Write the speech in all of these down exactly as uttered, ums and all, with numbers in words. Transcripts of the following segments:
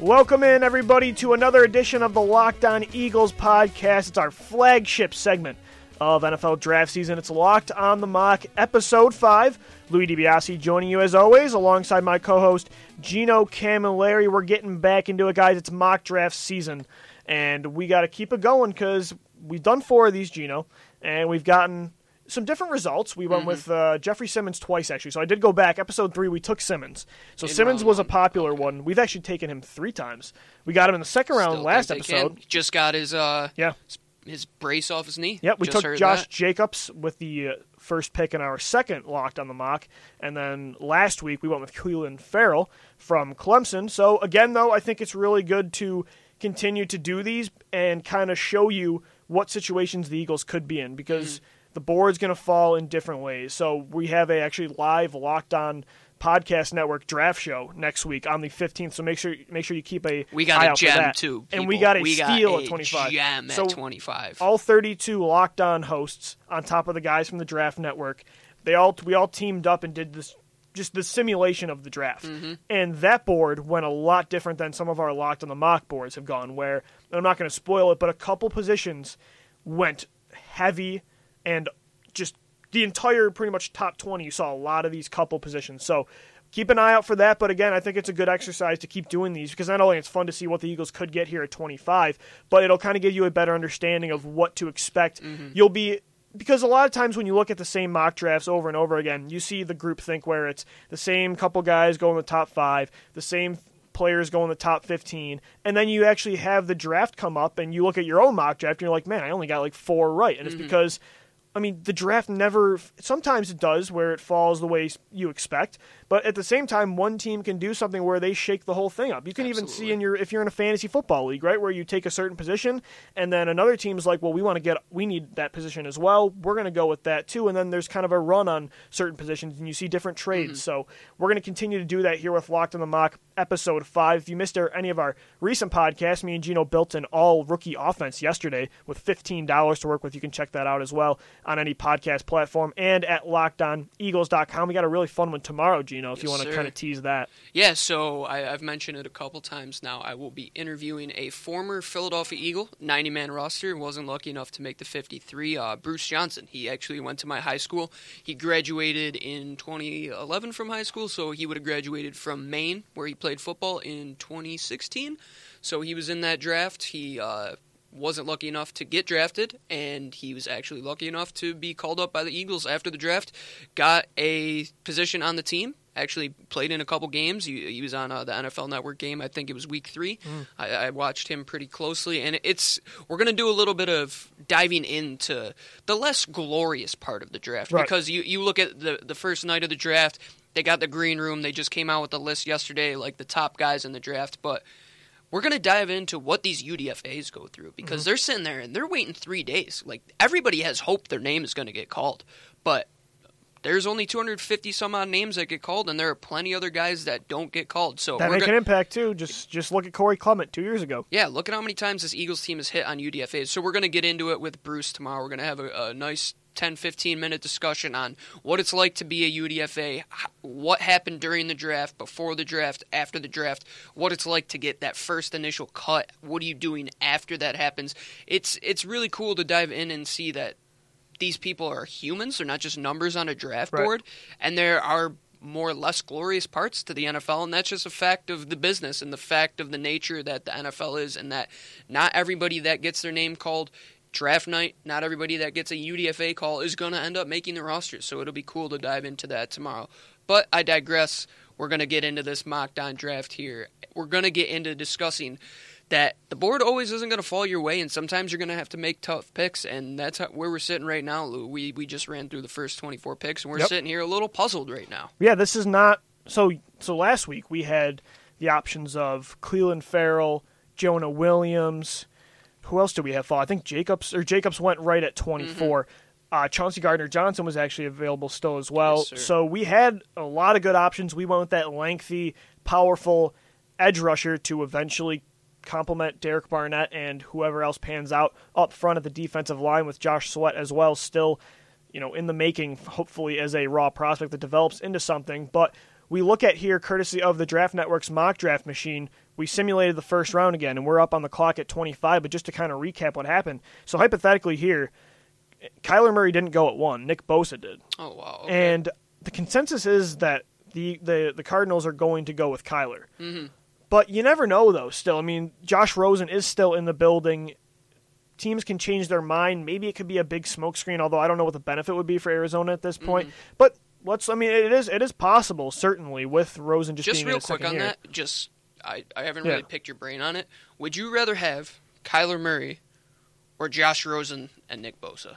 Welcome in, everybody, to another edition of the Locked On Eagles podcast. It's our flagship segment of N F L draft season. It's Locked On the Mock, Episode five. Louis DiBiase joining you as always, alongside my co-host Gino Camilleri. We're getting back into it, guys. It's mock draft season, and we got to keep it going because we've done four of these, Gino, and we've gotten some different results. We went mm-hmm. with uh, Jeffrey Simmons twice, actually. So I did go back. Episode three, we took Simmons. So in Simmons was a popular okay. one. We've actually taken him three times. We got him in the second round Still last episode. Can. Just got his uh, yeah. his brace off his knee. Yep, we Just took Josh that. Jacobs with the uh, first pick in our second Locked on the Mock. And then last week, we went with Clelin Ferrell from Clemson. So again, though, I think it's really good to continue to do these and kind of show you what situations the Eagles could be in because mm. the board's going to fall in different ways. So we have a actually live Locked On Podcast Network draft show next week on the fifteenth. So make sure make sure you keep a we got eye a out gem for that. too, people. And we got a we steal got at twenty-five. A gem so at twenty-five. All thirty-two Locked On hosts on top of the guys from the Draft Network. They all we all teamed up and did this. Just the simulation of the draft. Mm-hmm. And that board went a lot different than some of our Locked on the Mock boards have gone, where, and I'm not going to spoil it, but a couple positions went heavy and just the entire pretty much top twenty. You saw a lot of these couple positions. So keep an eye out for that. But again, I think it's a good exercise to keep doing these because not only it's fun to see what the Eagles could get here at twenty-five, but it'll kind of give you a better understanding of what to expect. Mm-hmm. You'll be... Because a lot of times when you look at the same mock drafts over and over again, you see the group think where it's the same couple guys go in the top five, the same players go in the top fifteen, and then you actually have the draft come up and you look at your own mock draft and you're like, man, I only got like four right. And it's mm-hmm. because, I mean, the draft never, sometimes it does where it falls the way you expect, but at the same time, one team can do something where they shake the whole thing up. You can Absolutely. even see in your, if you're in a fantasy football league, right, where you take a certain position and then another team's like, well, we want to get, we need that position as well. We're going to go with that too. And then there's kind of a run on certain positions and you see different trades. Mm-hmm. So we're going to continue to do that here with Locked on the Mock episode five. If you missed any of our recent podcasts, me and Gino built an all rookie offense yesterday with fifteen dollars to work with. You can check that out as well on any podcast platform and at locked on eagles dot com. We got a really fun one tomorrow, Gino, if yes, you want to sir. kind of tease that. Yeah, so I, I've mentioned it a couple times now. I will be interviewing a former Philadelphia Eagle, ninety-man roster, wasn't lucky enough to make the fifty-three, uh, Bruce Johnson. He actually went to my high school. He graduated in twenty eleven from high school, so he would have graduated from Maine, where he played football, in twenty sixteen. So he was in that draft. He uh, wasn't lucky enough to get drafted, and he was actually lucky enough to be called up by the Eagles after the draft. Got a position on the team. Actually played in a couple games. He, he was on uh, the N F L Network game. I think it was week three. Mm. I, I watched him pretty closely, and it's we're going to do a little bit of diving into the less glorious part of the draft right. because you, you look at the the first night of the draft. They got the green room. They just came out with the list yesterday, like the top guys in the draft. But we're going to dive into what these U D F As go through because mm-hmm. they're sitting there and they're waiting three days. Like everybody has hope their name is going to get called, but there's only two hundred fifty some odd names that get called, and there are plenty other guys that don't get called. So that we're make go- an impact too. Just just look at Corey Clement two years ago. Yeah, look at how many times this Eagles team has hit on U D F As. So we're going to get into it with Bruce tomorrow. We're going to have a, a nice ten, fifteen minute discussion on what it's like to be a U D F A, what happened during the draft, before the draft, after the draft, what it's like to get that first initial cut. What are you doing after that happens? It's it's really cool to dive in and see that these people are humans. They're not just numbers on a draft right. board, and there are more or less glorious parts to the N F L, and that's just a fact of the business and the fact of the nature that the N F L is, and that not everybody that gets their name called draft night, not everybody that gets a U D F A call is going to end up making the roster, so it'll be cool to dive into that tomorrow. But I digress. We're going to get into this mock-down draft here. We're going to get into discussing that the board always isn't going to fall your way, and sometimes you're going to have to make tough picks, and that's how, where we're sitting right now, Lou. We we just ran through the first twenty-four picks, and we're yep. sitting here a little puzzled right now. Yeah, this is not – so So last week we had the options of Clelin Ferrell, Jonah Williams. Who else did we have fall? I think Jacobs – or Jacobs went right at twenty-four. Mm-hmm. Uh, Chauncey Gardner-Johnson was actually available still as well. Yes, so we had a lot of good options. We went with that lengthy, powerful edge rusher to eventually – complement Derek Barnett and whoever else pans out up front at the defensive line with Josh Sweat as well, still, you know, in the making, hopefully as a raw prospect that develops into something. But we look at here, courtesy of the Draft Network's mock draft machine, we simulated the first round again, and we're up on the clock at twenty-five, but just to kind of recap what happened. So hypothetically here, Kyler Murray didn't go at one. Nick Bosa did. Oh, wow. Okay. And the consensus is that the, the, the Cardinals are going to go with Kyler. Mm-hmm. But you never know, though, still. I mean, Josh Rosen is still in the building. Teams can change their mind. Maybe it could be a big smokescreen, although I don't know what the benefit would be for Arizona at this point. Mm-hmm. But let's, I mean, it is it is possible, certainly, with Rosen just, just Just being real in his quick second on year. that, just I, I haven't Yeah. really picked your brain on it. Would you rather have Kyler Murray or Josh Rosen and Nick Bosa?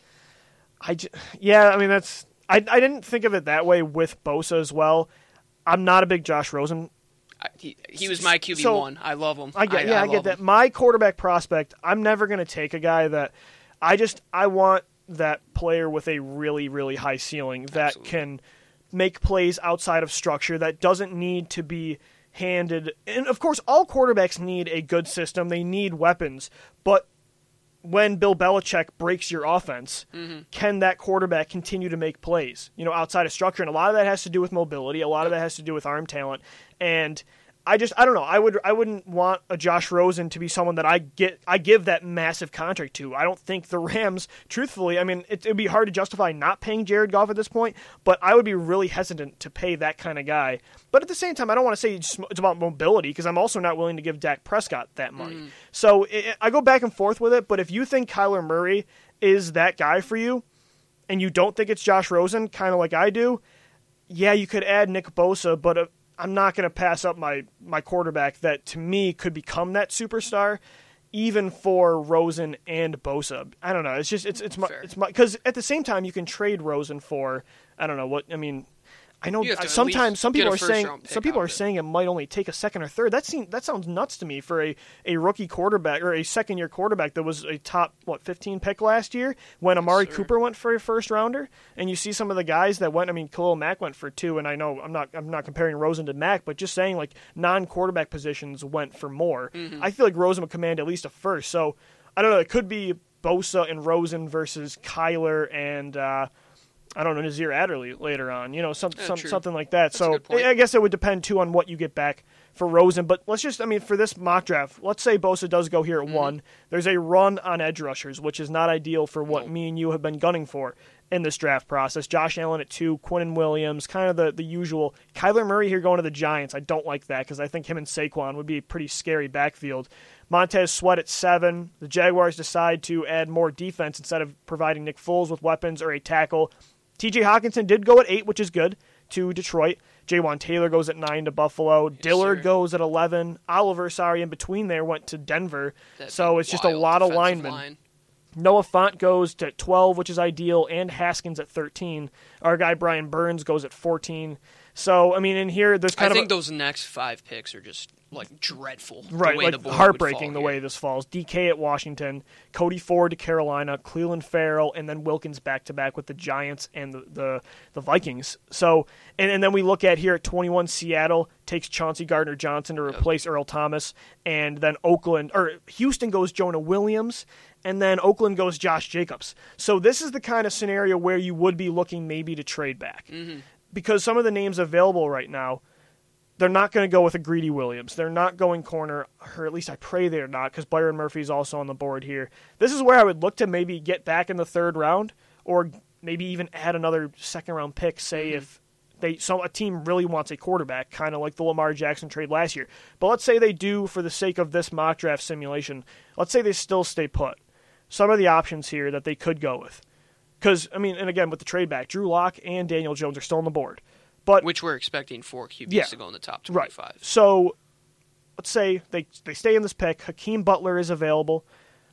I j- yeah, I mean, that's I, I didn't think of it that way with Bosa as well. I'm not a big Josh Rosen. I, he, he was my Q B one. So, I love him. I get, yeah, I, I get him. that. My quarterback prospect, I'm never going to take a guy that I just I want that player with a really, really high ceiling that Absolutely. can make plays outside of structure, that doesn't need to be handed. And of course, all quarterbacks need a good system. They need weapons, but when Bill Belichick breaks your offense, mm-hmm. can that quarterback continue to make plays, you know, outside of structure? And a lot of that has to do with mobility. A lot of that has to do with arm talent. And I just, I don't know. I would, I wouldn't want a Josh Rosen to be someone that I get, I give that massive contract to. I don't think the Rams, truthfully, I mean, it would be hard to justify not paying Jared Goff at this point, but I would be really hesitant to pay that kind of guy. But at the same time, I don't want to say it's, it's about mobility, because I'm also not willing to give Dak Prescott that money. Mm. So it, I go back and forth with it, but if you think Kyler Murray is that guy for you, and you don't think it's Josh Rosen, kind of like I do, yeah, you could add Nick Bosa, but uh, I'm not going to pass up my, my quarterback that, to me, could become that superstar, even for Rosen and Bosa. I don't know. It's just, it's it's my, Fair. it's my, because at the same time, you can trade Rosen for, I don't know what, I mean, I know You have to at sometimes least some people get a are saying first-round pick some people out are of it. saying it might only take a second or third. That seems that sounds nuts to me for a, a rookie quarterback or a second year quarterback that was a top what fifteen pick last year when Amari sir. Cooper went for a first rounder. And you see some of the guys that went. I mean, Khalil Mack went for two, and I know I'm not I'm not comparing Rosen to Mack, but just saying like non quarterback positions went for more. Mm-hmm. I feel like Rosen would command at least a first. So I don't know. It could be Bosa and Rosen versus Kyler and. Uh, I don't know, Nazir Adderley later on, you know, some, Yeah, some true. something like that. That's a so good point. I guess it would depend, too, on what you get back for Rosen. But let's just, I mean, for this mock draft, let's say Bosa does go here at Mm-hmm. one. There's a run on edge rushers, which is not ideal for what No. me and you have been gunning for in this draft process. Josh Allen at two, Quinnen Williams, kind of the, the usual. Kyler Murray here going to the Giants. I don't like that because I think him and Saquon would be a pretty scary backfield. Montez Sweat at seven. The Jaguars decide to add more defense instead of providing Nick Foles with weapons or a tackle. T J Hawkinson did go at eight, which is good, to Detroit. Jaywan Taylor goes at nine to Buffalo. Yes, Dillard sir. goes at eleven. Oliver, sorry, in between there went to Denver. That'd so be it's just a wild lot of defensive linemen. line. Noah Fant goes to twelve, which is ideal, and Haskins at thirteen. Our guy Brian Burns goes at fourteen. So, I mean, in here, there's kind I of think a, those next five picks are just like dreadful. right, the way like the board would heartbreaking fall the here. way this falls. D K at Washington, Cody Ford to Carolina, Cleveland Farrell, and then Wilkins back to back with the Giants and the, the, the Vikings. So, and, and then we look at here at twenty-one, Seattle takes Chauncey Gardner Johnson to replace Earl Thomas, and then Oakland or Houston goes Jonah Williams, and then Oakland goes Josh Jacobs. So this is the kind of scenario where you would be looking maybe to trade back. Mm-hmm. Because some of the names available right now, they're not going to go with a Greedy Williams. They're not going corner, or at least I pray they're not, because Byron Murphy's also on the board here. This is where I would look to maybe get back in the third round, or maybe even add another second-round pick, say mm-hmm. if they so a team really wants a quarterback, kind of like the Lamar Jackson trade last year. But let's say they do, for the sake of this mock draft simulation, let's say they still stay put. Some of the options here that they could go with. Because, I mean, and again, with the trade back, Drew Lock and Daniel Jones are still on the board. But Which we're expecting four Q Bs Yeah. to go in the top twenty-five. Right. So, let's say they they stay in this pick. Hakeem Butler is available.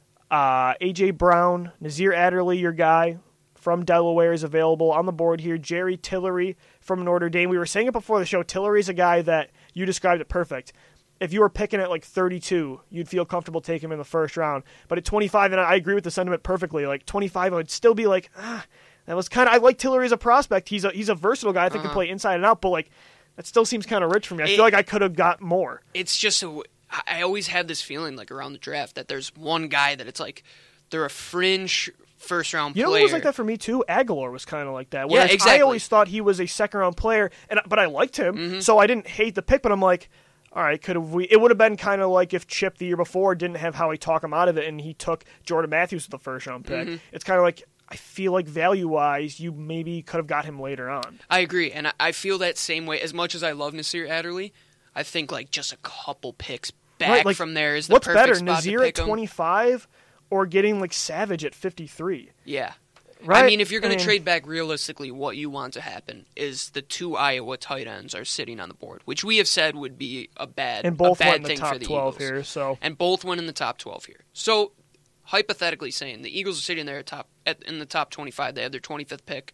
Uh, A J. Brown, Nazir Adderley, your guy from Delaware, is available on the board here. Jerry Tillery from Notre Dame. We were saying it before the show. Tillery's a guy that you described it perfect. If you were picking at like thirty-two, you'd feel comfortable taking him in the first round. But at twenty-five, and I agree with the sentiment perfectly, like twenty-five, I would still be like, ah, that was kind of, I like Tillery as a prospect. He's a he's a versatile guy. I think Uh-huh. can play inside and out, but like, that still seems kind of rich for me. I It- feel like I could have got more. It's just a, I always have this feeling like around the draft that there's one guy that it's like they're a fringe first round You player. know what was like that for me too? Aguilar was kind of like that. Yeah, Whereas exactly. I always thought he was a second round player, and but I liked him, Mm-hmm. so I didn't hate the pick. But I'm like, all right, could have we? It would have been kind of like if Chip the year before didn't have Howie talk him out of it, and he took Jordan Matthews with the first round pick. Mm-hmm. It's kind of like I feel like value wise, you maybe could have got him later on. I agree, and I- I feel that same way. As much as I love Nasir Adderley, I think like just a couple picks back Right, like, from there is the what's perfect better, spot Nazir to at pick him. twenty-five or getting like Savage at fifty-three? Yeah. Right? I mean, if you're going I to mean- trade back realistically, what you want to happen is the two Iowa tight ends are sitting on the board, which we have said would be a bad, And both a bad went in the thing top for the twelve Eagles. here, so And both went in the top twelve here. So, hypothetically saying, the Eagles are sitting there at top at, in the top twenty-five. They have their twenty-fifth pick.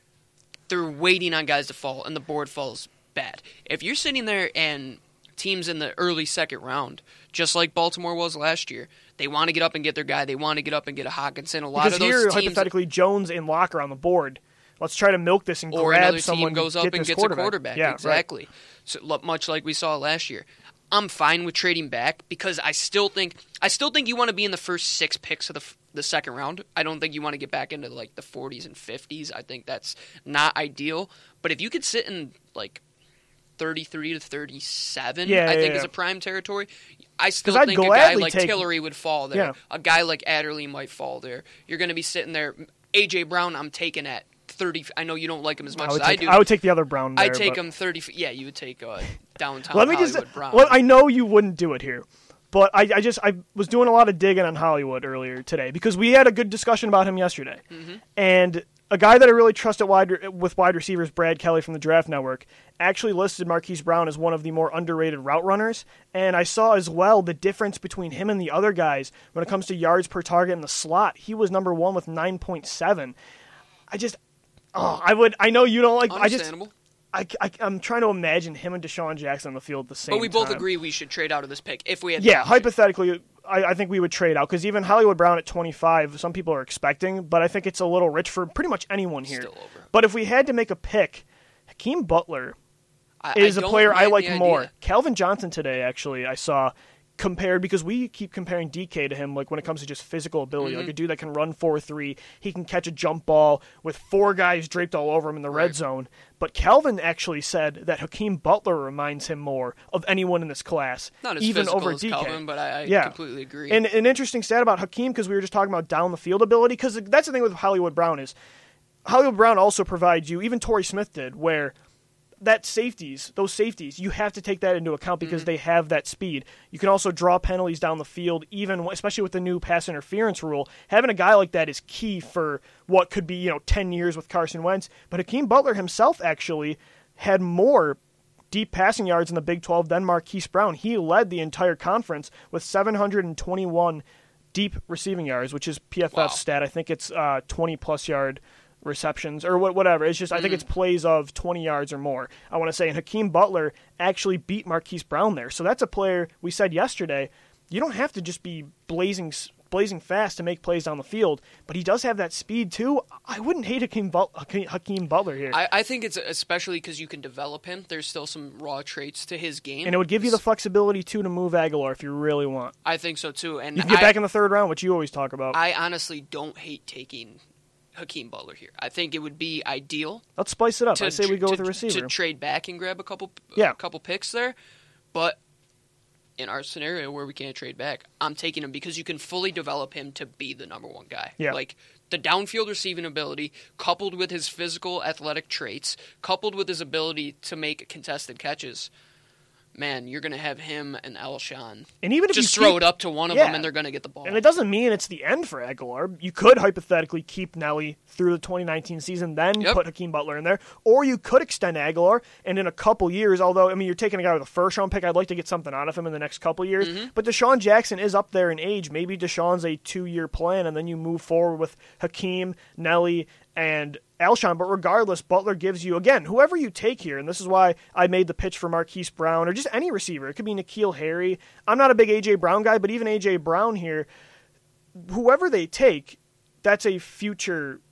They're waiting on guys to fall, and the board falls bad. If you're sitting there and teams in the early second round, just like Baltimore was last year, they want to get up and get their guy. They want to get up and get a Hawkinson. A lot because of those here teams, hypothetically Jones and Locker on the board. Let's try to milk this and or grab another someone team goes to up get and this gets quarterback. a quarterback. Yeah, exactly. So, lo- much like we saw last year. I'm fine with trading back because I still think I still think you want to be in the first six picks of the f- the second round. I don't think you want to get back into like the forties and fifties. I think that's not ideal. But if you could sit in like thirty-three to thirty-seven, Yeah, I yeah, think yeah. is a prime territory. I still 'Cause I'd think a guy gladly like take- Tillery would fall there. Yeah. A guy like Adderley might fall there. You're going to be sitting there. A J Brown, I'm taking at thirty. I know you don't like him as much I would as take, I do. I would take the other Brown there. I'd take but- him thirty. Yeah, you would take uh, downtown Let me Hollywood just. Brown. Well, I know you wouldn't do it here, but I, I just I was doing a lot of digging on Hollywood earlier today because we had a good discussion about him yesterday, Mm-hmm. and a guy that I really trust at wide with wide receivers, Brad Kelly from the Draft Network, actually listed Marquise Brown as one of the more underrated route runners, and I saw as well the difference between him and the other guys when it comes to yards per target in the slot. He was number one with nine point seven. I just. Oh, I would. I know you don't like. I just. Understandable. I, I, I'm trying to imagine him and Deshaun Jackson on the field at the same time. But we both agree we should trade out of this pick if we had. the Yeah, option. hypothetically, I, I think we would trade out because even Hollywood Brown at twenty-five, some people are expecting, but I think it's a little rich for pretty much anyone here. Still over. But if we had to make a pick, Hakeem Butler I, is I a don't player I mind like the more. idea. Calvin Johnson today, actually, I saw compared because we keep comparing D K to him, like when it comes to just physical ability, Mm-hmm. like a dude that can run four three, he can catch a jump ball with four guys draped all over him in the red Right. zone. But Calvin actually said that Hakeem Butler reminds him more of anyone in this class, Not as even physical over as D K. Calvin, but I, I Yeah. completely agree. And an interesting stat about Hakeem, because we were just talking about down the field ability, because that's the thing with Hollywood Brown is Hollywood Brown also provides you, even Torrey Smith did, where that safeties, those safeties, you have to take that into account because Mm-hmm. they have that speed. You can also draw penalties down the field, even especially with the new pass interference rule. Having a guy like that is key for what could be, you know, ten years with Carson Wentz. But Hakeem Butler himself actually had more deep passing yards in the Big twelve than Marquise Brown. He led the entire conference with seven hundred twenty-one deep receiving yards, which is P F F's Wow. stat. I think it's uh, twenty plus yard receptions or what, whatever. It's just I think it's plays of twenty yards or more. I want to say, and Hakeem Butler actually beat Marquise Brown there. So that's a player we said yesterday. You don't have to just be blazing blazing fast to make plays down the field, but he does have that speed too. I wouldn't hate Hakeem, But- Hakeem Butler here. I, I think it's especially because you can develop him. There's still some raw traits to his game, and it would give you the flexibility too to move Aguilar if you really want. I think so too. And You can get I, back in the third round, which you always talk about. I honestly don't hate taking Hakeem Butler here. I think it would be ideal Let's spice it up. to, I say we go to, with a receiver. to trade back and grab a couple Yeah. a couple picks there, but in our scenario where we can't trade back, I'm taking him because you can fully develop him to be the number one guy. Yeah. Like the downfield receiving ability, coupled with his physical athletic traits, coupled with his ability to make contested catches. Man, you're going to have him and Alshon And even if just you throw keep- it up to one of Yeah. them and they're going to get the ball. And it doesn't mean it's the end for Aguilar. You could hypothetically keep Nelly through the twenty nineteen season, then Yep. put Hakeem Butler in there. Or you could extend Aguilar, and in a couple years, although, I mean, you're taking a guy with a first-round pick, I'd like to get something out of him in the next couple years. Mm-hmm. But Deshaun Jackson is up there in age. Maybe Deshaun's a two-year plan, and then you move forward with Hakeem, Nelly, and Alshon. But regardless, Butler gives you, again, whoever you take here, and this is why I made the pitch for Marquise Brown, or just any receiver. It could be N'Keal Harry. I'm not a big A J. Brown guy, but even A J. Brown here, whoever they take, that's a future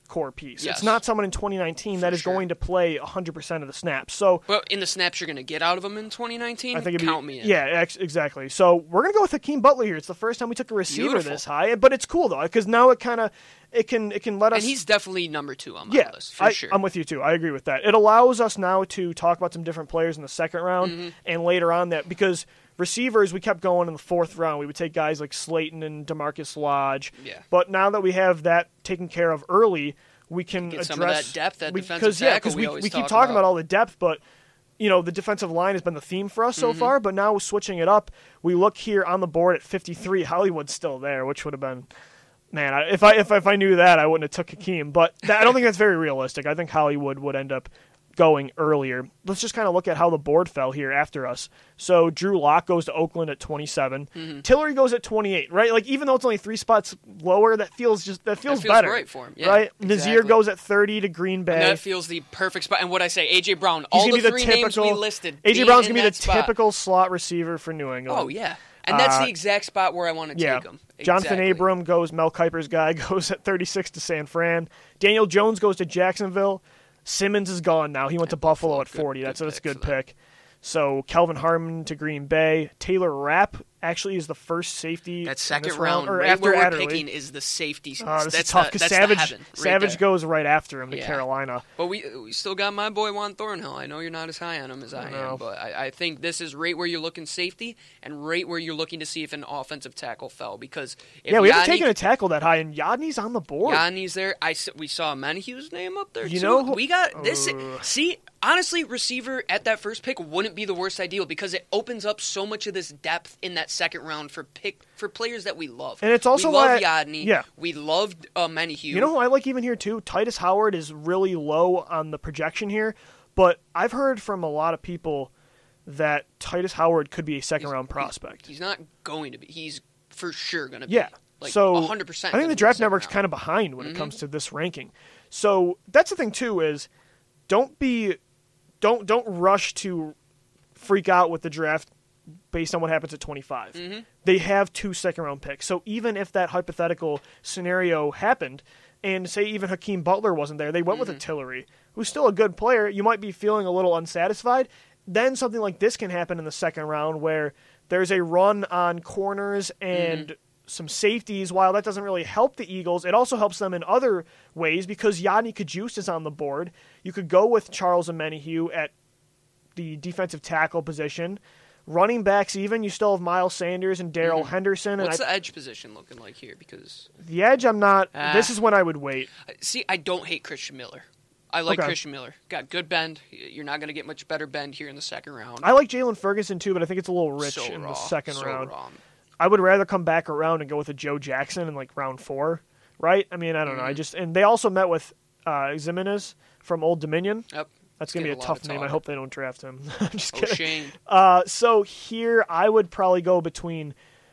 core piece. Yes. It's not someone in twenty nineteen For that is sure. going to play one hundred percent of the snaps. So But in the snaps you're going to get out of him in twenty nineteen, I think it'd count be, me in. Yeah, ex- exactly. So we're going to go with Hakeem Butler here. It's the first time we took a receiver Beautiful. this high, but it's cool though because now it kind of it can it can let us. And he's definitely number two on my yeah, list, for I, sure. I'm with you too. I agree with that. It allows us now to talk about some different players in the second round Mm-hmm. and later on that because receivers we kept going in the fourth round. We would take guys like Slayton and DeMarcus Lodge. Yeah. But now that we have that taken care of early, we can Get address some of that depth at we, defensive cause, yeah, tackle because we we, always we keep talk talking about. about all the depth, but you know the defensive line has been the theme for us so Mm-hmm. far. But now switching it up, we look here on the board at fifty-three. Hollywood's still there, which would have been. Man, I, if I if if I knew that, I wouldn't have took Hakeem. But that, I don't think that's very realistic. I think Hollywood would end up going earlier. Let's just kind of look at how the board fell here after us. So Drew Lock goes to Oakland at twenty-seven. Mm-hmm. Tillery goes at twenty-eight. Right, like even though it's only three spots lower, that feels just that feels, That feels better. right for him. Yeah, right, exactly. Nazir goes at thirty to Green Bay. And that feels the perfect spot. And what I say, A J Brown, He's all gonna the be the three typical, names we listed. A J being Brown's in gonna be the that spot. typical slot receiver for New England. Oh yeah, and that's Uh, the exact spot where I want to Yeah, take him. Jonathan Exactly. Abram goes. Mel Kiper's guy goes at thirty-six to San Fran. Daniel Jones goes to Jacksonville. Simmons is gone now. He went to Buffalo, Buffalo, at forty. good- that's good that's a pick good for them. pick. So Kelvin Harmon to Green Bay. Taylor Rapp actually is the first safety. That in second this round, or right after where we're Adderley. picking is the safety. Uh, this that's is tough the, because that's Savage the heaven right Savage there. goes right after him to Yeah. Carolina. But we we still got my boy Juan Thornhill. I know you're not as high on him as I, I know. am, but I, I think this is right where you're looking safety and right where you're looking to see if an offensive tackle fell. Because if Yeah, we haven't Yanni, taken a tackle that high, and Yadney's on the board. Yanni's there. I s- we saw Menahue's name up there You too. know who- we got this. Uh. See, honestly, receiver at that first pick wouldn't be the worst ideal because it opens up so much of this depth in that second round for pick for players that we love. And it's also we love why- Yadney. yeah. we loved uh, Menahu. You know who I like even here too? Titus Howard is really low on the projection here, but I've heard from a lot of people that Titus Howard could be a second round prospect. He's not going to be. He's for sure going to be. Yeah. Like so one hundred percent. I think the draft network's kind of behind when it Mm-hmm. comes to this ranking. So that's the thing too is don't be don't don't rush to freak out with the draft based on what happens at twenty-five. Mm-hmm. They have two second round picks. So even if that hypothetical scenario happened and say even Hakeem Butler wasn't there, they went with a Tillery, who's still a good player, you might be feeling a little unsatisfied. Then something like this can happen in the second round where there's a run on corners and some safeties. While that doesn't really help the Eagles, it also helps them in other ways because Yadni Kajust is on the board. You could go with Charles Omenihu at the defensive tackle position. Running backs even, you still have Miles Sanders and Darrell Henderson. What's and I, the edge position looking like here? Because the edge, I'm not. Ah. This is when I would wait. see, I don't hate Christian Miller. I like Okay. Christian Miller. Got good bend. You're not going to get much better bend here in the second round. I like Jalen Ferguson too, but I think it's a little rich so in raw, the second so round. raw. I would rather come back around and go with a Joe Jackson in like round four, right? I mean, I don't know. I Mhm. just and they also met with uh, Ximenez from Old Dominion. Yep. That's gonna be a Getting a lot tough of name. I talk. hope they don't draft him. I'm just kidding. O'Shane. Uh, so here I would probably go between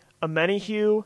Omenihu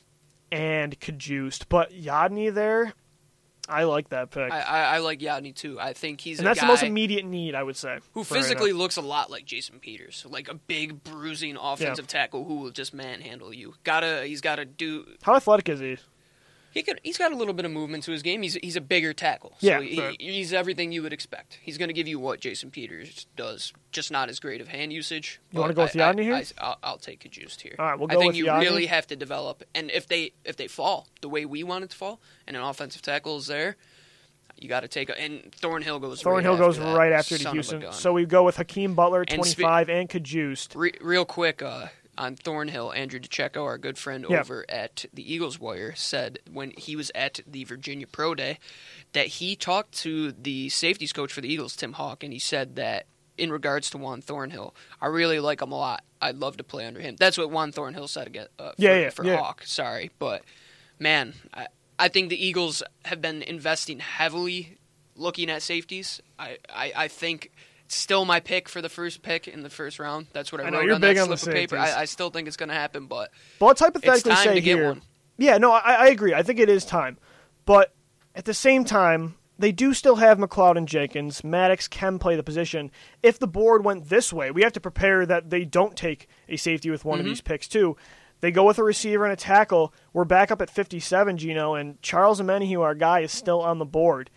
and Kajust, but Yadni there, I like that pick, I, I, I like Yadni too. I think he's and a that's guy the most immediate need, I would say. who for right physically now. looks a lot like Jason Peters, like a big bruising offensive tackle who will just manhandle you. Gotta, he's got to do. How athletic is he? He could. He's got a little bit of movement to his game. He's he's a bigger tackle. So Yeah, he, right. he's everything you would expect. He's going to give you what Jason Peters does, just not as great of hand usage. You wanna But go with I- Yadni I- here? I, I'll, I'll take Kajust here. All right, we'll I go think with you Yadni. really have to develop, and if they if they fall the way we want it to fall, and an offensive tackle is there, you got to take. A, and Thornhill goes. Thornhill right goes after that. right after to Son of a Houston. gun. So we go with Hakeem Butler, And twenty-five, and Kajust. Re- real quick, uh, on Thornhill, Andrew DeCecco, our good friend Yeah. over at the Eagles Wire, said when he was at the Virginia Pro Day that he talked to the safeties coach for the Eagles, Tim Hawk, and he said that in regards to Juan Thornhill, I really like him a lot. I'd love to play under him. That's what Juan Thornhill said again, uh, for, Yeah, yeah, for yeah. Hawk. Sorry, but man, I, I think the Eagles have been investing heavily looking at safeties. I, I, I think it's still my pick for the first pick in the first round. That's what I, I know, wrote you're on big that on the slip of paper. safeties. I, I still think it's going to happen, but But let's it's hypothetically time say to get here. one. Yeah, no, I, I agree. I think it is time. But at the same time, they do still have McLeod and Jenkins. Maddox can play the position. If the board went this way, we have to prepare that they don't take a safety with one Mm-hmm. of these picks too. They go with a receiver and a tackle. We're back up at fifty-seven, Gino, and Charles Omenihu, our guy, is still on the board.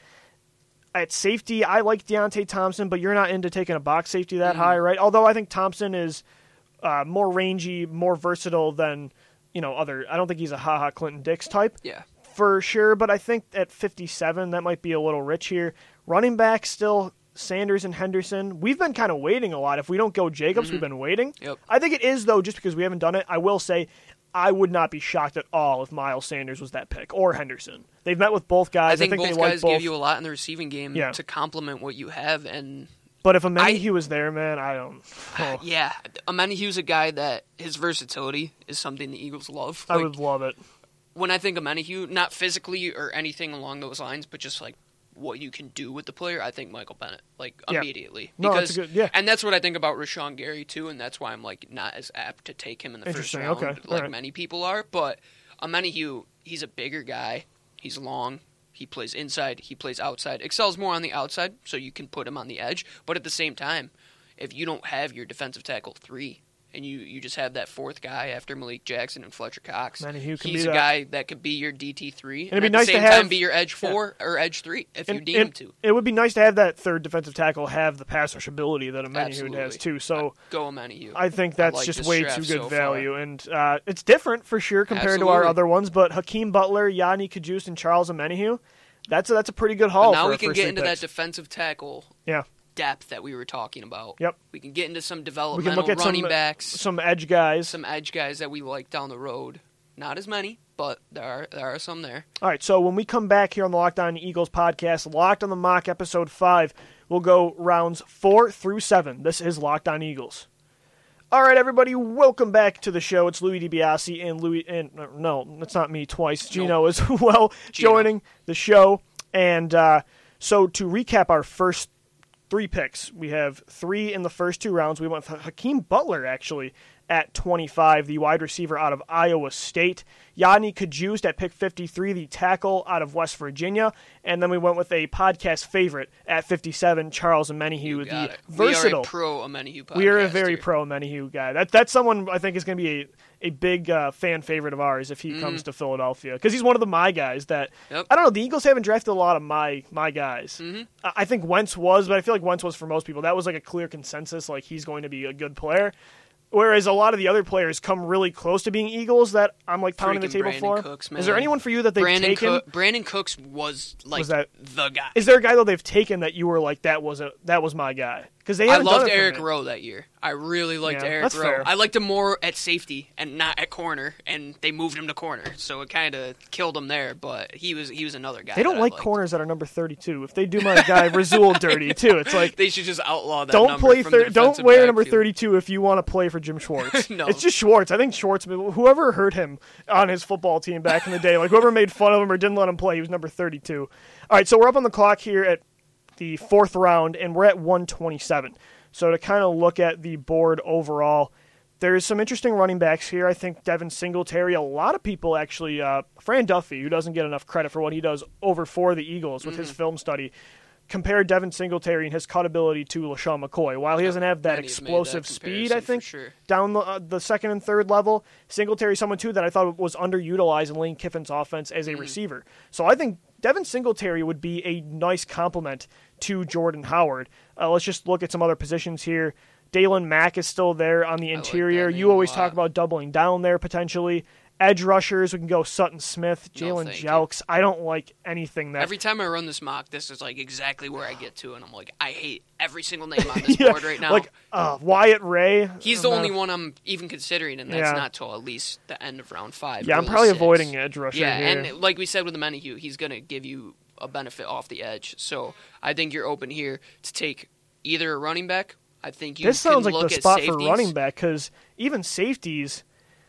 At safety, I like Deontay Thompson, but you're not into taking a box safety that mm-hmm. high, right? Although I think Thompson is uh, more rangy, more versatile than, you know, other. I don't think he's a ha-ha Clinton Dix type. Yeah. For sure, but I think at fifty-seven, that might be a little rich here. Running back, still Sanders and Henderson. We've been kind of waiting a lot. If we don't go Jacobs, mm-hmm. we've been waiting. Yep. I think it is, though, just because we haven't done it. I will say I would not be shocked at all if Miles Sanders was that pick, or Henderson. They've met with both guys. I think, I think both they guys like both. give you a lot in the receiving game yeah. to complement what you have. And But if Omenihu was there, man, I don't... Oh. Yeah, Omenihu's a guy that his versatility is something the Eagles love. I like, would love it. When I think Omenihu, not physically or anything along those lines, but just like what you can do with the player, I think Michael Bennett, like yeah. immediately. No, because, that's good, yeah. And that's what I think about Rashawn Gary, too, and that's why I'm like not as apt to take him in the first round okay. like right. many people are. But Omenihu, he's a bigger guy. He's long. He plays inside. He plays outside. Excels more on the outside, so you can put him on the edge. But at the same time, if you don't have your defensive tackle three, and you, you just have that fourth guy after Malik Jackson and Fletcher Cox, Omenihu can he's be a that. guy that could be your D T three, and, and it'd be at nice the same to have, time be your edge four yeah. or edge three if and, you need and him to. It would be nice to have that third defensive tackle have the pass rush ability that Omenihu Absolutely. has, too. So Go Omenihu. I think that's I like just this way draft too good so value. far. And uh, it's different for sure compared Absolutely. to our other ones, but Hakeem Butler, Yanni Kajus, and Charles Omenihu, that's a, that's a pretty good haul. But now for we can first get three into picks. that defensive tackle yeah. depth that we were talking about. Yep. We can get into some We developmental can look at running some, backs, some edge guys. some edge guys that we like down the road. Not as many, but there are there are some there. All right, so when we come back here on the Locked On Eagles podcast, Locked on the Mock episode five, we'll go rounds four through seven. This is Locked On Eagles. All right, everybody, welcome back to the show. It's Louis DiBiase and Louis, and no, that's not me twice. Gino nope. as well Gino. joining the show. And uh, so to recap our first three picks, we have three in the first two rounds. We went with Hakeem Butler, actually, at twenty-five, the wide receiver out of Iowa State. Yanni Kajus at pick fifty-three, the tackle out of West Virginia. And then we went with a podcast favorite at fifty-seven, Charles Omenihu, the it. versatile. We are a pro Omenihu podcast. We are a very here. pro Omenihu guy. That That's someone I think is going to be a, a big uh, fan favorite of ours if he mm. comes to Philadelphia. Because he's one of the my guys that, yep. I don't know, the Eagles haven't drafted a lot of my my guys. Mm-hmm. I, I think Wentz was, but I feel like Wentz was for most people. That was like a clear consensus, like he's going to be a good player. Whereas a lot of the other players come really close to being Eagles that I'm like pounding Freaking the table Brandon for. Cooks, is there anyone for you that they've Brandon taken? Cook, Brandon Cooks was like Was that- the guy. Is there a guy though they've taken that you were like that was a that was my guy? Because they I haven't loved done it for Eric me. Rowe that year. I really liked Yeah, Eric that's Rowe. fair. I liked him more at safety and not at corner, and they moved him to corner, so it kind of killed him there. But he was he was another guy. They don't that I like liked. corners that are number thirty-two. If they do my guy Razul dirty too, it's like They should just outlaw that. don't number play from thir- the don't defensive wear number backfield. thirty-two if you want to play for Jim Schwartz. No. It's just Schwartz. I think Schwartz, whoever hurt him on his football team back in the day, like whoever made fun of him or didn't let him play, he was number thirty-two. All right, so we're up on the clock here at the fourth round, and we're at one twenty-seven. So to kind of look at the board overall, there's some interesting running backs here. I think Devin Singletary, a lot of people actually, uh, Fran Duffy, who doesn't get enough credit for what he does over for the Eagles with mm-hmm. his film study, compare Devin Singletary and his cut ability to LaShawn McCoy. While he doesn't have that Many have made explosive that speed, I think, for sure. down the, uh, the second and third level, Singletary is someone, too, that I thought was underutilized in Lane Kiffin's offense as a mm-hmm. receiver. So I think Devin Singletary would be a nice complement to Jordan Howard. Uh, let's just look at some other positions here. Dalen Mack is still there on the interior. Like you always talk about doubling down there potentially. Edge rushers, we can go Sutton Smith, No, Jalen thank Jelks. I don't like anything that... Every time I run this mock, this is like exactly where I get to, and I'm like, I hate every single name on this yeah, board right now. Like uh, Wyatt Ray. He's the uh, only one I'm even considering, and that's Yeah. not till at least the end of round five. Yeah, I'm early probably six. avoiding edge rusher Yeah, here. and like we said with the Menahue, he's going to give you a benefit off the edge. So I think you're open here to take either a running back. I think you This can sounds like look the at spot safeties. for running back because even safeties,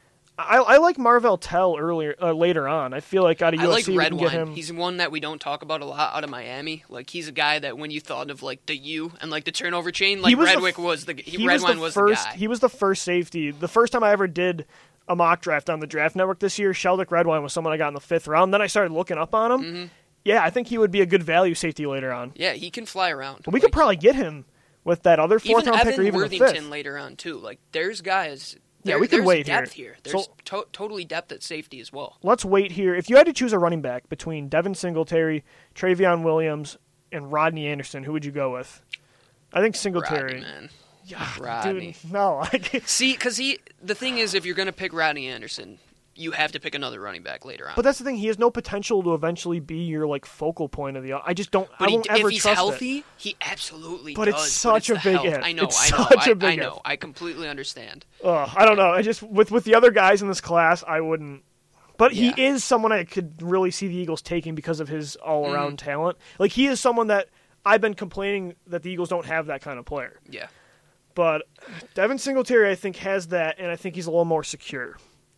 I, I like Marvell Tell earlier, uh, later on. I feel like out of I U S like C we can get Redwine. him. He's one that we don't talk about a lot out of Miami. Like he's a guy that when you thought of like the U and like the turnover chain, like He was the Redwick f- was the he, he Redwine was the was first. the guy. He was the first safety. The first time I ever did a mock draft on the Draft Network this year, Sheldrick Redwine was someone I got in the fifth round. Then I started looking up on him. Mm-hmm. Yeah, I think he would be a good value safety later on. Yeah, he can fly around. We Like, could probably get him with that other fourth even round Evan pick or even the Worthington fifth. later on too. Like there's guys Yeah, There- we can there's wait depth here. here. There's So- to- totally depth at safety as well. Let's wait here. If you had to choose a running back between Devin Singletary, Travion Williams, and Rodney Anderson, who would you go with? I think Singletary. Rodney, man. Yeah, Rodney. Dude, no. I can't- See, because he, the thing is, if you're going to pick Rodney Anderson, you have to pick another running back later on. But that's the thing. He has no potential to eventually be your like focal point of the. I just don't. But I he, won't ever if he's trust healthy, it. he absolutely But does. it's such but a it's the big health. if. I know, It's I know, such I, a big I if. know. I completely understand. Ugh, I don't know. I just with with the other guys in this class, I wouldn't. But Yeah. he is someone I could really see the Eagles taking because of his all around Mm. talent. Like he is someone that I've been complaining that the Eagles don't have that kind of player. Yeah. But Devin Singletary, I think, has that, and I think he's a little more secure.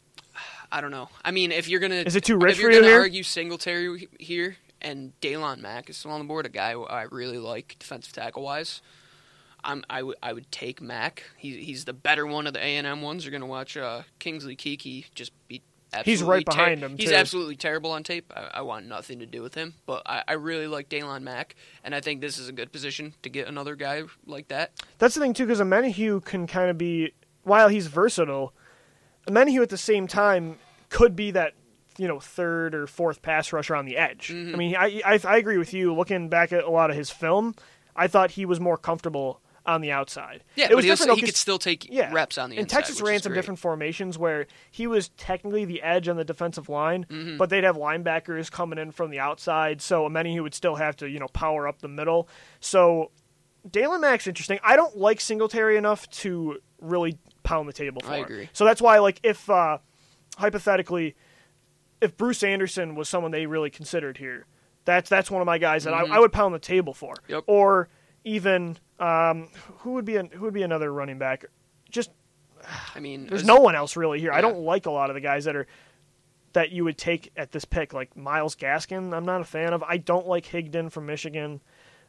I don't know. I mean, if you're gonna, Is it too rich if for you're you gonna here? argue Singletary here and Daylon Mack is still on the board, a guy who I really like defensive tackle wise, I'm I would I would take Mack. He, he's the better one of the A and M ones. You're gonna watch uh, Kingsley Keke just be. He's right behind him, He's too. absolutely terrible on tape. I, I want nothing to do with him, but I, I really like Daylon Mack, and I think this is a good position to get another guy like that. That's the thing too, because Amenahue can kind of be, while he's versatile, Amenahue at the same time could be that, you know, third or fourth pass rusher on the edge. Mm-hmm. I mean, I, I I agree with you. Looking back at a lot of his film, I thought he was more comfortable on the outside. Yeah, it but was he, was, different. though, he 'cause- could still take yeah. reps on the and inside. Texas which ran is some great. different formations where he was technically the edge on the defensive line, Mm-hmm. but they'd have linebackers coming in from the outside, so Amenahue would still have to, you know, power up the middle. So Daylon Mack's interesting. I don't like Singletary enough to really pound the table for I him. agree. So that's why, like, if uh, hypothetically, if Bruce Anderson was someone they really considered here, that's that's one of my guys that Mhm. I, I would pound the table for. Yep. Or even um, who would be an, who would be another running back? Just I mean, there's as- no one else really here. I Yeah. don't like a lot of the guys that are that you would take at this pick, like Myles Gaskin. I'm not a fan of. I don't like Higdon from Michigan.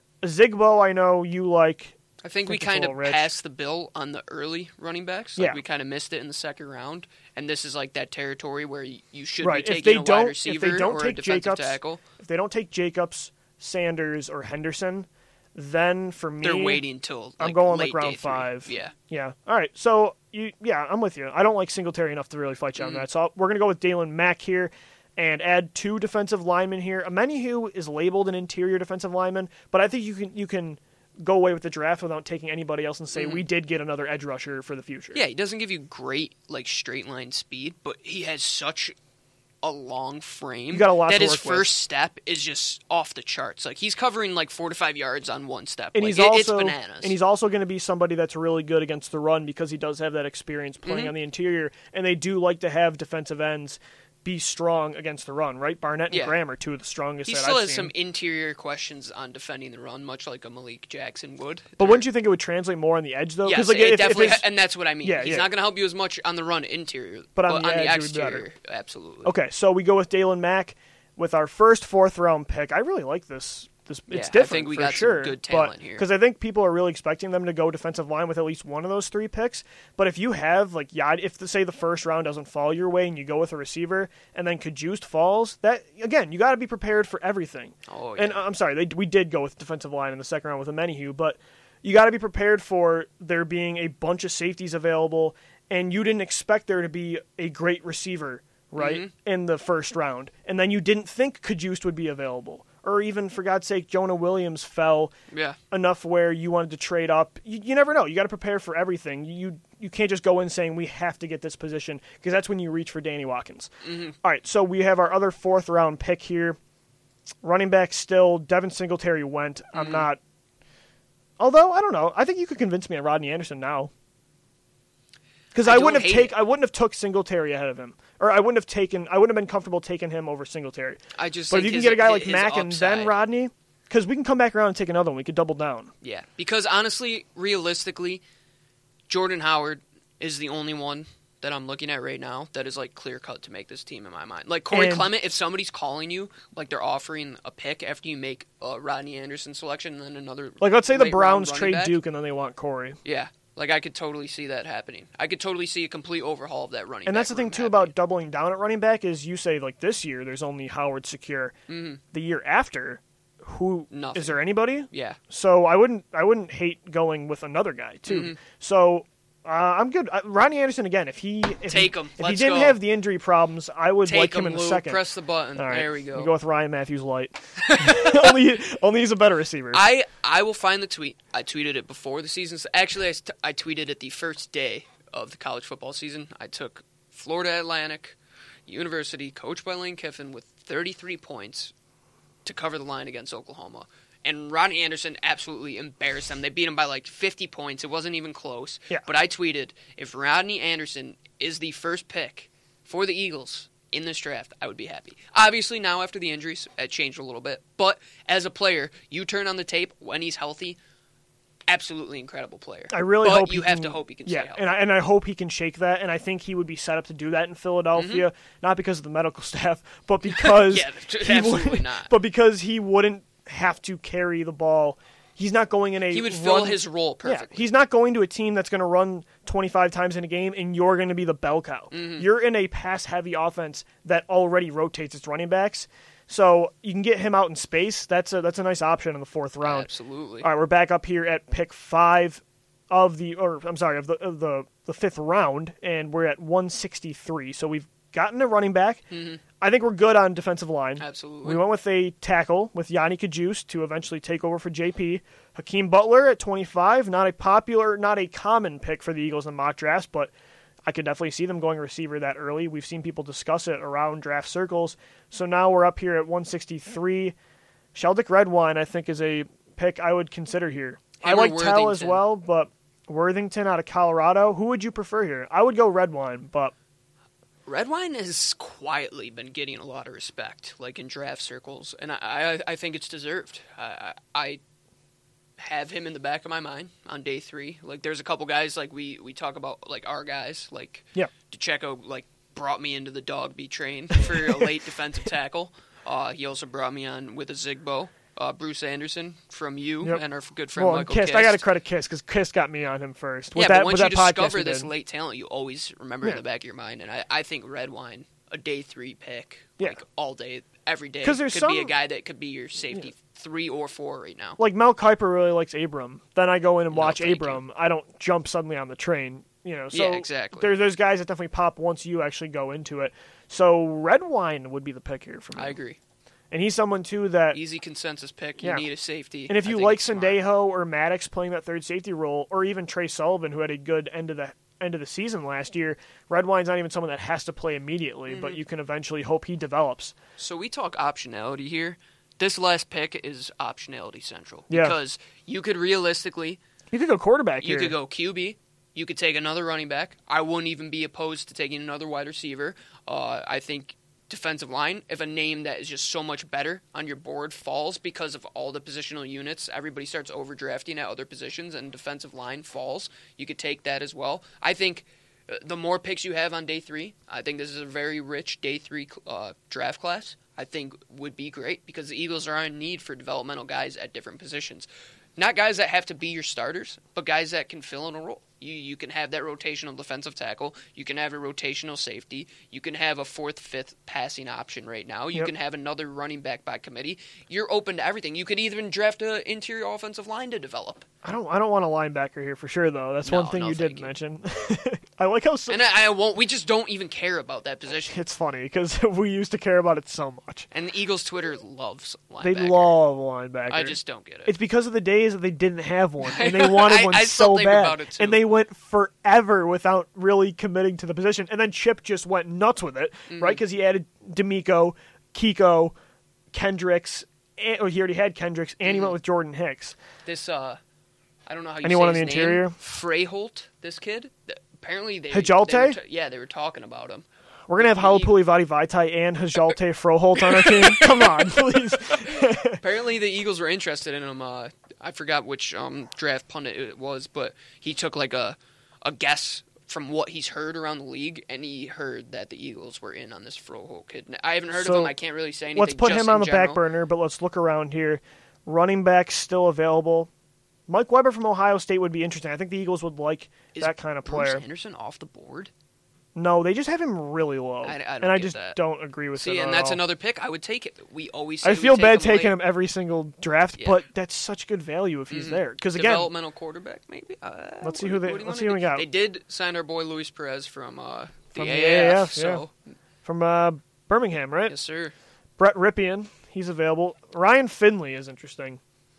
Zigbo, I know you like. I think we think it's a kind of little rich. passed the bill on the early running backs. Like Yeah. we kind of missed it in the second round, and this is like that territory where you, you should Right, be if taking they a don't- wide if receiver they don't or a take defensive Jacobs, tackle. If they don't take Jacobs, Sanders, or Henderson, then for me, They're waiting till like, I'm going late like round day three. five. Yeah, Yeah. All right. So you, yeah, I'm with you. I don't like Singletary enough to really fight you on Mhm. that. So we're gonna go with Daylon Mack here, and add two defensive linemen here. Amenahue is labeled an interior defensive lineman, but I think you can you can go away with the draft without taking anybody else and say Mhm. we did get another edge rusher for the future. yeah. He doesn't give you great like straight line speed, but he has such a long frame You got a lot that to his work with. first step is just off the charts. Like he's covering like four to five yards on one step. And like, he's it- also it's bananas. and he's also going to be somebody that's really good against the run because he does have that experience playing Mhm. on the interior, and they do like to have defensive ends be strong against the run, right? Barnett and Yeah. Graham are two of the strongest. He that still I've has seen. some interior questions on defending the run, much like a Malik Jackson would. But wouldn't you think it would translate more on the edge though? Yes, like, it if- if definitely, his- and that's what I mean. Yeah, He's yeah. not going to help you as much on the run interior, But on the on edge, the it would be exterior, absolutely. Okay, so we go with Daylon Mack with our first fourth round pick. I really like this. This Yeah, it's I different think we for got some sure. good talent here. Because I think people are really expecting them to go defensive line with at least one of those three picks. But if you have like yeah, if the, say the first round doesn't fall your way and you go with a receiver and then Cajuste falls, that again you got to be prepared for everything. Oh, yeah. And uh, I'm sorry, they, we did go with defensive line in the second round with Amenahue, but you got to be prepared for there being a bunch of safeties available, and you didn't expect there to be a great receiver, right, Mhm. in the first round, and then you didn't think Cajuste would be available, or even for God's sake, Jonah Williams fell yeah. enough where you wanted to trade up. You, you never know. You got to prepare for everything. You you can't just go in saying we have to get this position because that's when you reach for Danny Watkins. hmm All right, so we have our other fourth round pick here. Running back still, Devin Singletary went. I'm Mhm. not. Although I don't know, I think you could convince me on Rodney Anderson now. Because I I, don't wouldn't have hate take it. I wouldn't have took Singletary ahead of him, or I wouldn't have taken I wouldn't have been comfortable taking him over Singletary. I just But if think you can his- get a guy like his Mack and then upside- Rodney, because we can come back around and take another one, we could double down. Yeah, because honestly, realistically, Jordan Howard is the only one that I'm looking at right now that is like clear cut to make this team in my mind. Like Corey And- Clement, if somebody's calling you, like they're offering a pick after you make a Rodney Anderson selection and then another Like let's say the late round Browns running trade back, Duke and then they want Corey. Yeah, like I could totally see that happening. I could totally see a complete overhaul of that running. And back that's the thing room too happening. about doubling down at running back is you say like this year there's only Howard secure. Mhm. The year after, who Nothing. is there anybody? Yeah, So I wouldn't I wouldn't hate going with another guy too. Mhm. So Uh, I'm good. Uh, Ronnie Anderson again. If he if take he, him, if Let's he didn't go. have the injury problems, I would take like him, him in the Lou. second. Press the button. All right. There we go. We go with Ryan Matthews light. only only he's a better receiver. I I will find the tweet. I tweeted it before the season. Actually, I, st- I tweeted it the first day of the college football season. I took Florida Atlantic University, coached by Lane Kiffin, with thirty-three points to cover the line against Oklahoma. And Ronnie Anderson absolutely embarrassed them. They beat him by like fifty points. It wasn't even close. Yeah. But I tweeted, if Ronnie Anderson is the first pick for the Eagles in this draft, I would be happy. Obviously, now after the injuries, it changed a little bit. But as a player, you turn on the tape when he's healthy, absolutely incredible player. I really but hope you he have can, to hope he can yeah, stay healthy. and I, and I hope he can shake that, and I think he would be set up to do that in Philadelphia, mm-hmm. not because of the medical staff, but because yeah, he absolutely would, not. But because he wouldn't have to carry the ball. He's not going in a He would fill run, his role perfectly. Yeah, he's not going to a team that's going to run twenty-five times in a game, and you're going to be the bell cow. Mm-hmm. You're in a pass-heavy offense that already rotates its running backs, so you can get him out in space. That's a that's a nice option in the fourth round. Absolutely. All right, we're back up here at pick five of the, or I'm sorry, of the of the the fifth round, and we're at one sixty-three. So we've gotten a running back. Mm-hmm. I think we're good on defensive line. Absolutely. We went with a tackle with Yanni Kajus to eventually take over for J P. Hakeem Butler at twenty-five, not a popular, not a common pick for the Eagles in mock drafts, but I could definitely see them going receiver that early. We've seen people discuss it around draft circles. So now we're up here at one sixty-three. Sheldick Redwine, I think, is a pick I would consider here. Him I like Tell as Worthington. well, but Worthington out of Colorado. Who would you prefer here? I would go Redwine, but Redwine has quietly been getting a lot of respect, like in draft circles, and I, I, I think it's deserved. I, I have him in the back of my mind on day three. Like, there's a couple guys like we, we talk about, like our guys, like yeah. DeCecco, like brought me into the dog be train for a late defensive tackle. Uh, he also brought me on with a Zigbo. Uh, Bruce Anderson from you Yep. and our good friend Well, Michael Kist, Kist. I got to credit Kist because Kist got me on him first. With yeah, that, but once with you that podcast discover he this did. late talent, you always remember Yeah. in the back of your mind. And I, I think Redwine, a day three pick, Yeah. like all day, every day, 'Cause there's could some- be a guy that could be your safety Yeah. three or four right now. Like Mel Kiper really likes Abram. Then I go in and No, watch thank Abram. I don't jump suddenly on the train. You know, so Yeah, exactly. There's there's guys that definitely pop once you actually go into it. So Redwine would be the pick here for me. I agree. And he's someone too that. Easy consensus pick. You Yeah. need a safety. And if I you think like it's smart. Sendejo or Maddox playing that third safety role, or even Trey Sullivan, who had a good end of the end of the season last year, Redwine's not even someone that has to play immediately, Mm-hmm. but you can eventually hope he develops. So we talk optionality here. This last pick is optionality central. Yeah. Because you could realistically, You could go quarterback you here. could go Q B. You could take another running back. I wouldn't even be opposed to taking another wide receiver. Uh, I think defensive line, if a name that is just so much better on your board falls because of all the positional units, everybody starts overdrafting at other positions and defensive line falls, you could take that as well. I think uh, the more picks you have on day three, I think this is a very rich day three uh, draft class, I think would be great because the Eagles are in need for developmental guys at different positions. Not guys that have to be your starters, but guys that can fill in a role. You you can have that rotational defensive tackle. You can have a rotational safety. You can have a fourth, fifth passing option right now. You Yep. can have another running back by committee. You're open to everything. You could even draft an interior offensive line to develop. I don't. I don't want a linebacker here for sure, though. That's No, one thing no, you thank did you. mention. I like how so, And I, I won't. We just don't even care about that position. it's funny because we used to care about it so much. And the Eagles' Twitter loves linebacker. They love linebacker. I just don't get it. It's because of the days that they didn't have one, I and they know. wanted I- one I still so think bad, about it, too. and they went forever without really committing to the position. And then Chip just went nuts with it, Mm-hmm. right? Because he added D'Amico, Kiko, Kendricks. And, oh, he already had Kendricks, and he Mm-hmm. went with Jordan Hicks. This, uh, I don't know how you Anyone say on the his interior? name. Freyholt, this kid. th- Apparently they. Hajalte? they were t- yeah, they were talking about him. We're gonna have Halapuli Vati Vaitai and Hajalte Froholt on our team. Come on, please. Apparently the Eagles were interested in him. Uh, I forgot which um, draft pundit it was, but he took like a a guess from what he's heard around the league, and he heard that the Eagles were in on this Froholt kid. I haven't heard So, of him. I can't really say anything. Let's put just him on in the general. back burner, but let's look around here. Running back still available. Mike Weber from Ohio State would be interesting. I think the Eagles would like Is that kind of Bruce player. Anderson off the board? No, they just have him really low, I, I don't and I get just that. don't agree with See, it. and at that's all. another pick. I would take it. We always. Say I we feel take bad him taking late. him every single draft, Yeah. but that's such good value if he's Mhm. there. Because again, Developmental quarterback, maybe. Uh, Let's see what- who they- what do you let's wanna see who we do? got. They did sign our boy Luis Perez from uh, the, From the A A F. A A F, So from uh, Birmingham, right? yes, sir. Brett Ripien, he's available. Ryan Finley is interesting.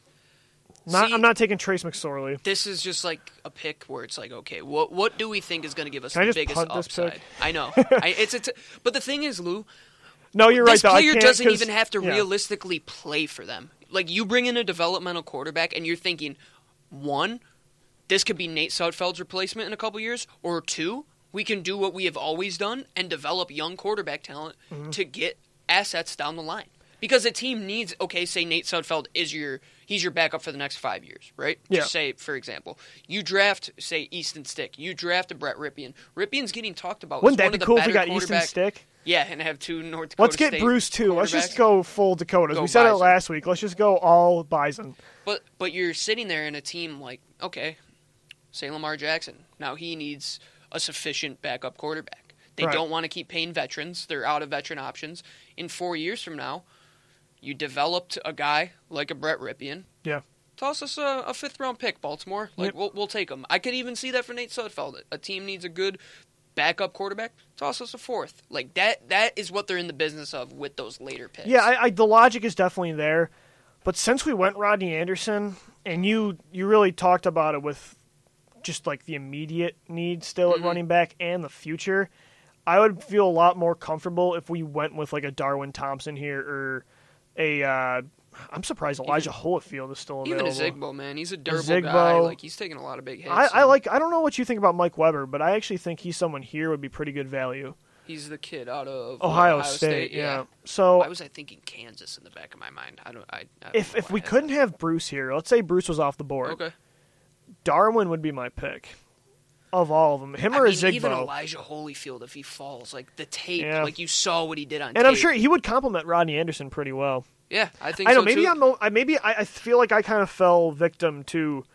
Not, See, I'm not taking Trace McSorley. This is just like a pick where it's like, okay, what what do we think is going to give us Can I the just biggest punt this upside? pick? I know. I, it's, it's but the thing is, Lou, No, you're this right. Though. I player can't, doesn't 'cause- even have to yeah. realistically play for them. Like, you bring in a developmental quarterback, and you're thinking, one, this could be Nate Sudfeld's replacement in a couple years, or two, we can do what we have always done and develop young quarterback talent Mm-hmm. to get assets down the line. Because a team needs, okay, say Nate Sudfeld is your, he's your backup for the next five years, right? Yeah. Just say, for example, you draft, say, Easton Stick. You draft a Brett Ripien. Ripien's getting talked about Wouldn't as that one be of the cool if we better got Easton quarterback- Stick? Yeah, and have two North Dakota Let's get State Bruce too. Let's just quarterbacks. go full Dakotas. Go we said it Bison. last week. Let's just go all Bison. But but you're sitting there in a team like, okay, say Lamar Jackson. Now he needs a sufficient backup quarterback. They Right. don't want to keep paying veterans. They're out of veteran options. In four years from now, you developed a guy like a Brett Ripien. Yeah. Toss us a, a fifth round pick, Baltimore. Like Yep. we'll we'll take him. I could even see that for Nate Sudfeld. A team needs a good backup quarterback. Toss us a fourth. Like that. That is what they're in the business of with those later picks. Yeah, I, I, the logic is definitely there. But since we went Rodney Anderson, and you you really talked about it with just like the immediate need still Mhm. at running back and the future, I would feel a lot more comfortable if we went with like a Darwin Thompson here or a. Uh, I'm surprised Elijah Holyfield is still Even available. a Zigbo, man. He's a durable Zigbo. guy. Like he's taking a lot of big hits. I, I and like. I don't know what you think about Mike Weber, but I actually think he's someone here would be pretty good value. He's the kid out of Ohio, Ohio State, yeah. yeah. So Why was I thinking Kansas in the back of my mind? I don't. I, I don't if know if why we I had couldn't that. have Bruce here, let's say Bruce was off the board, okay. Darwin would be my pick of all of them. Him I or mean, a even Zigbo. Elijah Holyfield, if he falls, like the tape, Yeah. like you saw what he did on And tape. I'm sure he would complement Rodney Anderson pretty well. Yeah, I think. I know. so Maybe too. I'm. o- I maybe I, I feel like I kind of fell victim to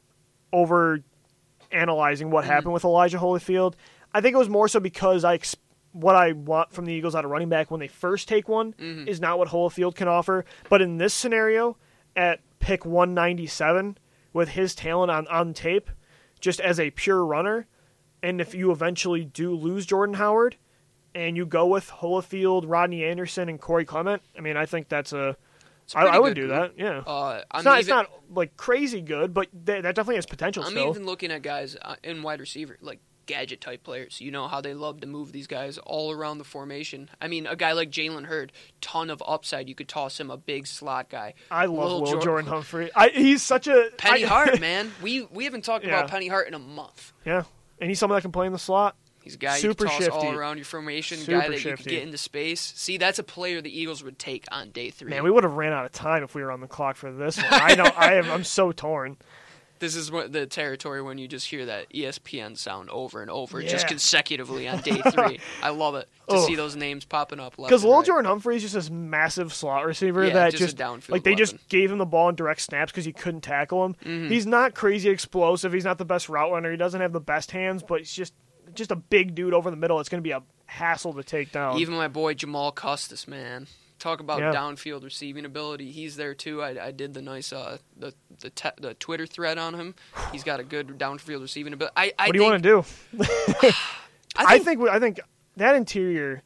over analyzing what Mhm. happened with Elijah Holyfield. I think it was more so because I ex- what I want from the Eagles out of running back when they first take one Mhm. is not what Holyfield can offer. But in this scenario, at pick one ninety-seven, with his talent on, on tape, just as a pure runner, and if you eventually do lose Jordan Howard, and you go with Holyfield, Rodney Anderson, and Corey Clement, I mean, I think that's a. It's a I, pretty I would good do group. that. Yeah, Uh, I'm it's not. even, It's not like crazy good, but th- that definitely has potential. I'm still, even looking at guys uh, in wide receiver, like gadget type players. You know how they love to move these guys all around the formation. I mean, a guy like Jalen Hurd, ton of upside. You could toss him a big slot guy. I love Lil Will Jor- Jordan Humphrey. I, he's such a Penny I- Hart, man. We we haven't talked Yeah. about Penny Hart in a month. Yeah, and he's someone that can play in the slot. He's a guy Super you can toss shifty. all around your formation, Super guy that you shifty. could get into space. See, that's a player the Eagles would take on day three. Man, we would have ran out of time if we were on the clock for this one. I know. I am. I'm so torn. This is what the territory when you just hear that E S P N sound over and over, just Yeah. consecutively on day three. I love it to Ugh. see those names popping up. left Because and Lil right. Jordan Humphrey is just this massive slot receiver Yeah, that just a just, downfield like they just weapon. gave him the ball in direct snaps because you couldn't tackle him. Mhm. He's not crazy explosive. He's not the best route runner. He doesn't have the best hands, but he's just just a big dude over the middle. It's going to be a hassle to take down. Even my boy Jamal Custis, man. Talk about Yeah. downfield receiving ability. He's there too. I, I did the nice uh, the the, te- the Twitter thread on him. He's got a good downfield receiving ability. I, I what do you want to do? I I think, think I think that interior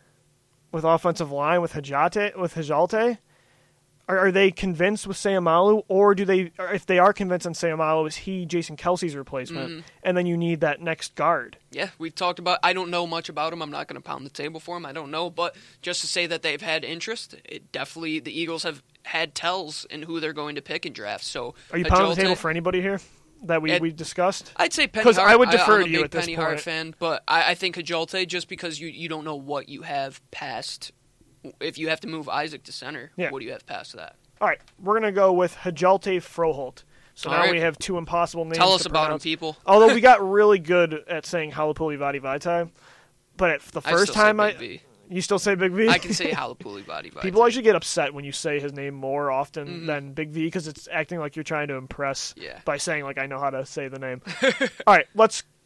with offensive line with Hajate with Hajalte, are, are they convinced with Sayamalu, or do they? Or if they are convinced on Sayamalu, is he Jason Kelsey's replacement? Mhm. And then you need that next guard. yeah, we've talked about. I don't know much about him. I'm not going to pound the table for him. I don't know, but just to say that they've had interest, it definitely the Eagles have had tells in who they're going to pick in drafts. So Are you pounding the Hajalte- table for anybody here that we, Ed- we discussed? I'd say Penny 'Cause Hart. I would defer I'm a to you big at this Penny Hart point. fan, but I, I think Hajalte just because you, you don't know what you have past. If you have to move Isaac to center, Yeah. what do you have past that? All right, we're gonna go with Hajalte Froholt. So All now right. we have two impossible names. Tell to us about him, pronounce. people. Although we got really good at saying Halapuli Vadi Vaitai, but at the I first still say time I, Big V. you still say Big V. I can say Halapuli Body Vitae. People actually get upset when you say his name more often Mhm. than Big V because it's acting like you're trying to impress Yeah. by saying like I know how to say the name. All right, let's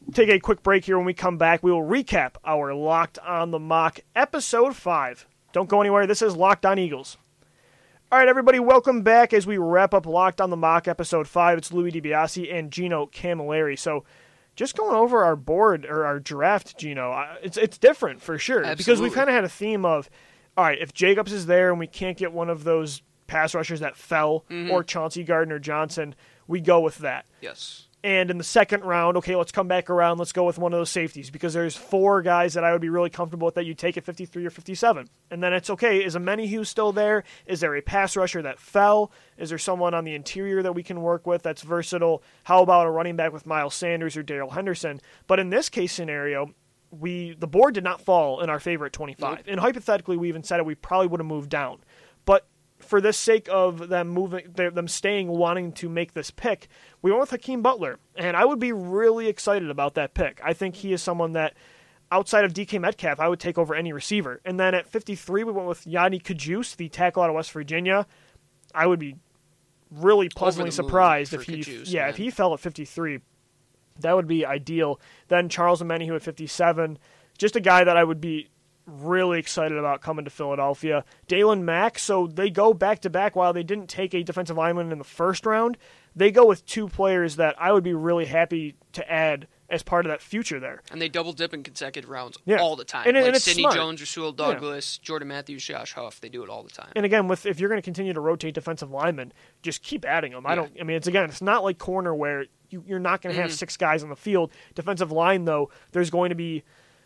take a quick break here. When we come back, we will recap our Locked on the Mock episode five. Don't go anywhere. This is Locked on Eagles. All right, everybody, welcome back as we wrap up Locked on the Mock episode five. It's Louis DiBiase and Gino Camilleri. So just going over our board or our draft, Gino, it's it's different for sure. Absolutely. Because we've kind of had a theme of, all right, if Jacobs is there and we can't get one of those pass rushers that fell mm-hmm. or Chauncey Gardner-Johnson, we go with that. Yes. And in the second round, okay, let's come back around. Let's go with one of those safeties because there's four guys that I would be really comfortable with that you take at fifty-three or fifty-seven. And then it's okay, is Omenihu still there? Is there a pass rusher that fell? Is there someone on the interior that we can work with that's versatile? How about a running back with Miles Sanders or Darrell Henderson? But in this case scenario, we the board did not fall in our favor at twenty-five. Nope. And hypothetically, we even said it, we probably would have moved down. But for the sake of them moving, them staying, wanting to make this pick, we went with Hakeem Butler, and I would be really excited about that pick. I think he is someone that, outside of D K Metcalf, I would take over any receiver. And then at fifty-three, we went with Yanni Kajus, the tackle out of West Virginia. I would be really pleasantly surprised if he, Kajus, yeah, man. if he fell at fifty-three. That would be ideal. Then Charles Omenihu at fifty-seven, just a guy that I would be really excited about coming to Philadelphia. Dalen Mack, so they go back-to-back. While they didn't take a defensive lineman in the first round, they go with two players that I would be really happy to add as part of that future there. And they double dip in consecutive rounds Yeah. all the time. And it- like and it's Sidney smart. Jones, Rasul Douglas, Jordan Matthews, Josh Huff, they do it all the time. And again, with if you're going to continue to rotate defensive linemen, just keep adding them. I Yeah. don't. I mean, it's again, it's not like corner where you, you're not going to have Mhm. six guys on the field. Defensive line, though, there's going to be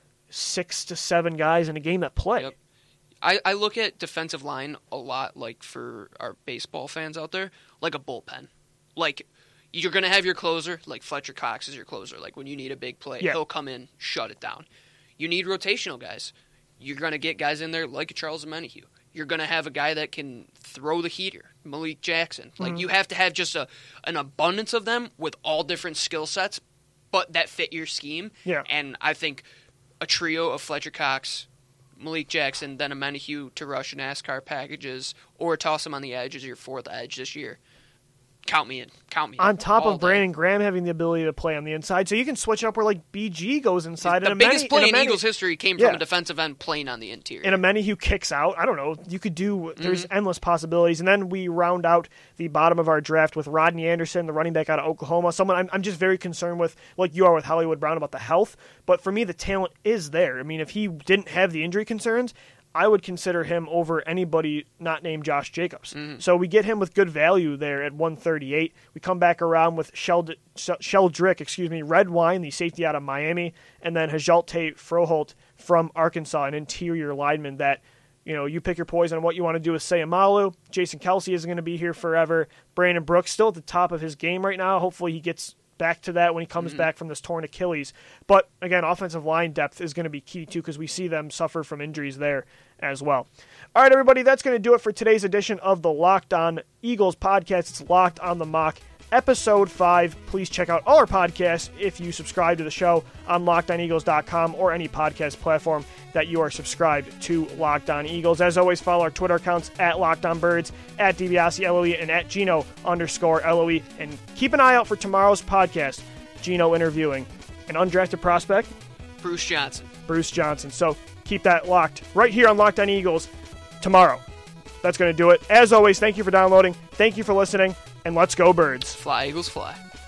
six to seven guys in a game that play. Yep. I, I look at defensive line a lot, like for our baseball fans out there, like a bullpen. Like, you're going to have your closer, like Fletcher Cox is your closer. Like, when you need a big play, Yeah. he'll come in, shut it down. You need rotational guys. You're going to get guys in there like a Charles Omenihu. You're going to have a guy that can throw the heater, Malik Jackson. Like, Mhm. you have to have just a an abundance of them with all different skill sets, but that fit your scheme. Yeah. And I think a trio of Fletcher Cox, Malik Jackson, then Omenihu to rush NASCAR packages, or toss him on the edge as your fourth edge this year. Count me in. Count me in. On top all of day. Brandon Graham having the ability to play on the inside, so you can switch it up where like B G goes inside. The and biggest Omeni- play and in Omeni- Eagles history came Yeah. from a defensive end playing on the interior. And a Omenihu kicks out. I don't know. You could do. There's Mm-hmm. endless possibilities. And then we round out the bottom of our draft with Rodney Anderson, the running back out of Oklahoma. Someone I'm, I'm just very concerned with, like you are with Hollywood Brown, about the health. But for me, the talent is there. I mean, if he didn't have the injury concerns, I would consider him over anybody not named Josh Jacobs. Mm-hmm. So we get him with good value there at one thirty-eight. We come back around with Sheld- Sheldrick, excuse me, Red Wine, the safety out of Miami, and then Hajalte Froholt from Arkansas, an interior lineman that, you know, you pick your poison on what you want to do with Sayamalu. Jason Kelsey isn't going to be here forever. Brandon Brooks still at the top of his game right now. Hopefully he gets back to that when he comes Mm-hmm. back from this torn Achilles. But again, offensive line depth is going to be key too because we see them suffer from injuries there as well. All right, everybody, that's going to do it for today's edition of the Locked On Eagles podcast. It's Locked on the Mock, episode five. Please check out all our podcasts if you subscribe to the show on locked on eagles dot com or any podcast platform that you are subscribed to Locked On Eagles. As always, follow our Twitter accounts at Locked On Birds, at DiBiase L O E, and at Gino underscore L O E. And keep an eye out for tomorrow's podcast, Gino interviewing an undrafted prospect, Bruce Johnson. Bruce Johnson. So keep that locked right here on Locked On Eagles tomorrow. That's going to do it. As always, thank you for downloading. Thank you for listening. And let's go, Birds. Fly, Eagles, fly.